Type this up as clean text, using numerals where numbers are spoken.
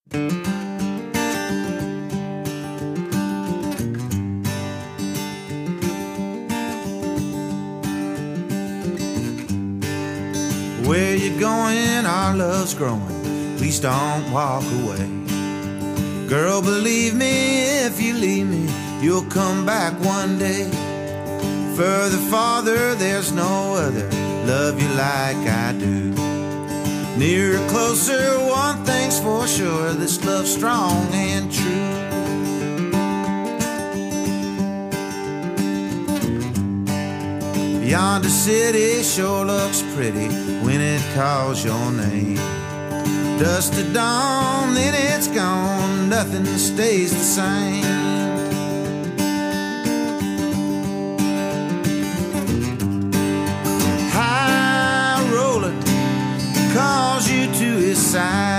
Where you going? Our love's growing. Please don't walk away. Girl, believe me, if you leave me, you'll come back one day. Further, farther, there's no other love you like I do. Nearer, closer, one thing's for sure, this love's strong and true. Yonder city sure looks pretty when it calls your name. Dusk to dawn, then it's gone, nothing stays the same. High roller calls you to his side.